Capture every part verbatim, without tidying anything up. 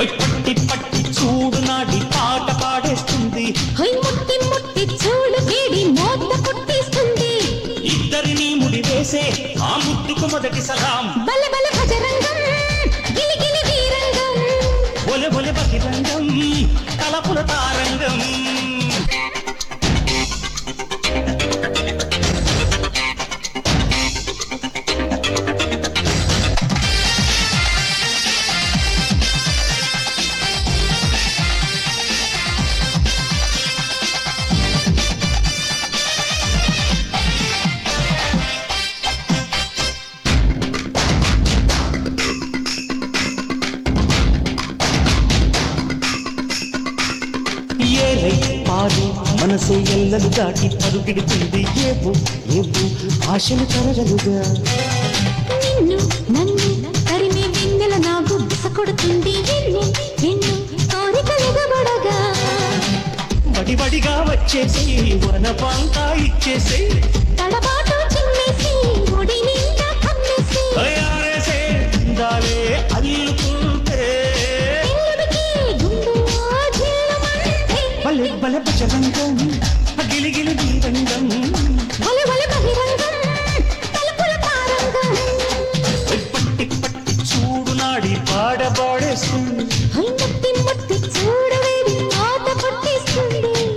పట్టి పట్టి చూడు నాడి పాట పాడేస్తుంది ముట్టి ముట్టి చూడు వేడి మోత పుట్టిస్తుంది ఇద్దరిని ముడి వేసే ఆ ముద్దుకు మొదటి సలాం బల బల భజరంగం గిలి గిలి వీరంగం ఒలె ఒలె బహిరంగం తలపుల తారంగం పాడి మనసే ఎల్లలు దాటి పరుగిడుతుంది ఏవో ఏవో ఆశలు తరగలుగా నిన్ను నన్ను తరిమే వెన్నెల నాకు బుస కొడుతుంది ఎన్ను ఎన్ను కోరికలుగబడగా వడివడిగా వచ్చేసి వనపాంతా ఇచ్చేసి తడబాటు చిమ్మేసి ఒడి నిండా కమ్మేసి తయారేసే దాలే అల్లుకుంటే బలె బలె భజరంగం గిలి గిలి వీరంగం బలె బలె బహిరంగం తలుపుల తారంగం పట్టి పట్టి చూడు నాడి పాడ పాడేస్తుంది ముట్టి ముట్టి చూడు వేడి మోత పుట్టిస్తుంది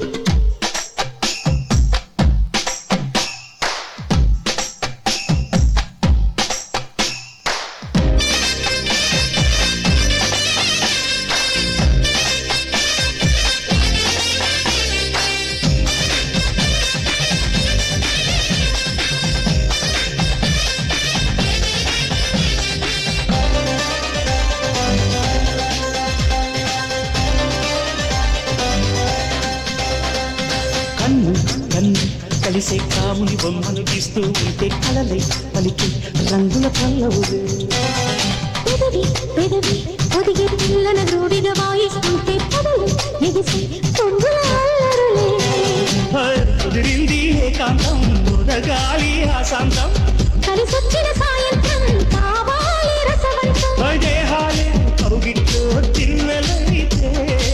కన్ను కన్ను కలిసే కాముని బొమ్మను గీస్తూ ఉంటే కలలై పలికి రంగుల పల్లవులు పెదవి పెదవి ఒదిగి పిల్లల రూడిగా వాయిస్తుంటే పదలు ఎగిసి పొంగుల అల్లరులే కుదిరింది ఏకాంతం ముదగాలి ఆశాంతం కలిసొచ్చిన సాయంత్రం కావాలి రసవంతం దేహాలే కౌగిట్లో తిన్నెలైతే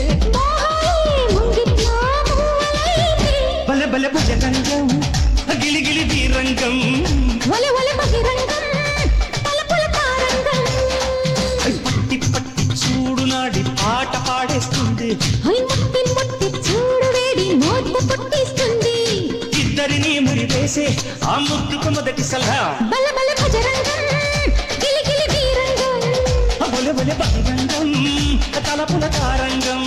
బలె బలె భజరంగం గిలి గిలి వీరంగం ఒలె ఒలె బహిరంగం తలుపుల తారంగం పట్టి పట్టి చూడు నాడి పాట పాడేస్తుంది ముట్టి ముట్టి చూడు వేడి మోత పుట్టిస్తుంది ఇద్దరిని ముడి వేసే ఆ ముద్దుకు మొదటి సలహా బల బల భజరంగం గిలి గిలి వీరంగం బొలె బొలె బహిరంగం తలపుల తారంగం